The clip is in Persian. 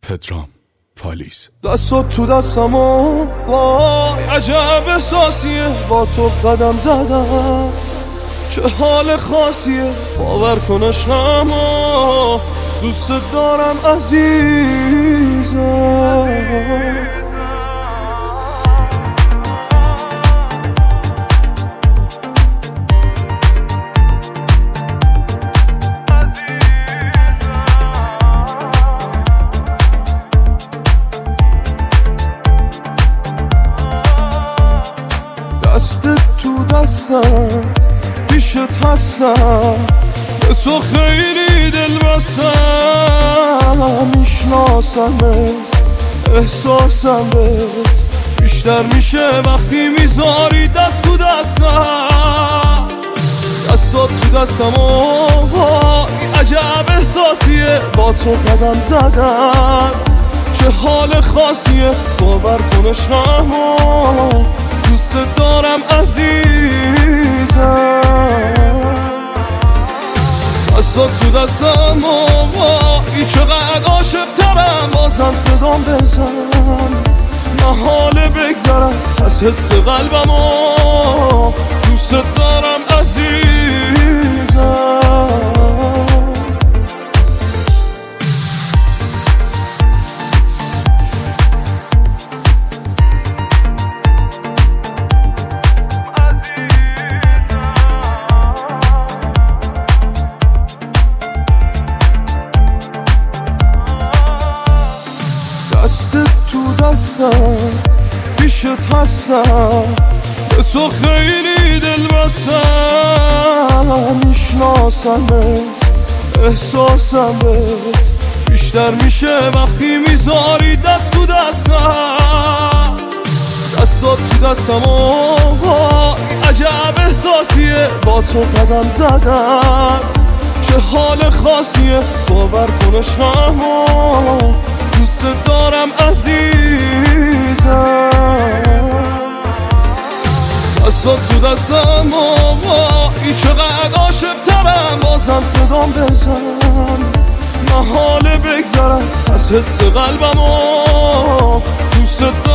پدرام پالیز. دستات تو دستمو وای عجب احساسیه، با تو قدم زدم چه حال خاصیه، باور کن عشقمو دوست دارم عزیزم. دستت تو دستم پیشت هستم، به تو خیلی دل بستم، میشناسمت احساسم بهت بیشتر میشه وقتی میذاری دست تو دستم. دستات تو دستم وای عجب احساسیه، با تو قدم زدم چه حال خاصیه، باور کن عشقمو دوست دارم عزیزم. دستات تو دستم وای چقدر عاشق‌ترم، بازم صدام بزن محاله بگذرم از حس قلبمو دوست دارم عزیزم. دستت تو دستم پیشت هستم، به تو خیلی دل بستم، میشناسمت احساسم بهت بیشتر میشه وقتی میذاری دست تو دستم. دستات تو دستم وای عجب احساسیه، با تو قدم زدم چه حال خاصیه، باور کن عشقمو دوست دارم عزیزم. دستات تو دستم وای چقدر عاشق‌ترم، بازم صدام بزن محاله بگذرم از حس قلبمو دوست